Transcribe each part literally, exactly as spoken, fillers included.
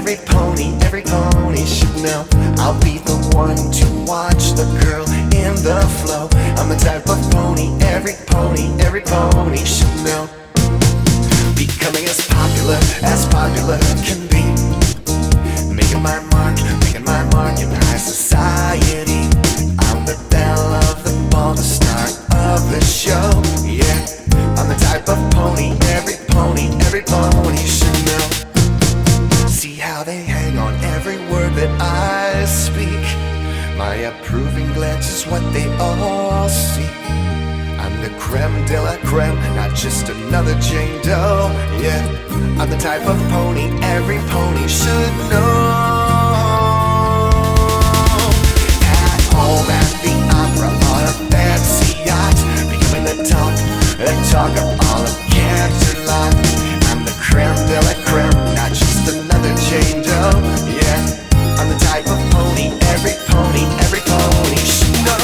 every pony, every pony should know. I'll be the one to watch the girl in the flow. I'm the type of pony, every pony, every pony should know. Becoming as popular as popular can be. Making my mark, making my mark in high society. I'm the belle of the ball, the star of the show. Yeah, I'm the type of pony, every pony, every pony should know. See how they hang on every word that I speak. My approving glance is what they all see. I'm the creme de la creme, not just another Jane Doe. Yeah, I'm the type of pony every pony should know. At home, at the opera, on a fancy yacht, becoming the talk, the talk of all of Canterlot. I'm the creme de la creme, not just another Jane Doe. Yeah, I'm the type of pony every pony, every pony should know.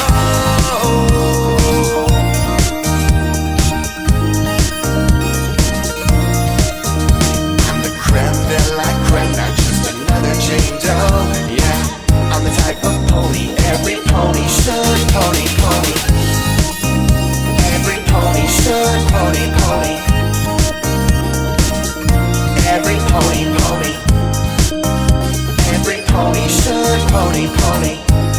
Pony, pony.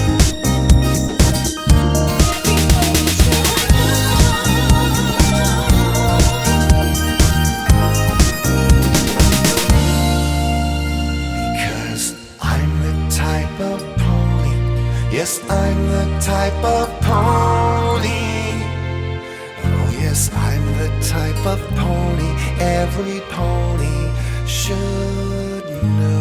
Because I'm the type of pony. Yes, I'm the type of pony. Oh, yes, I'm the type of pony every pony should know.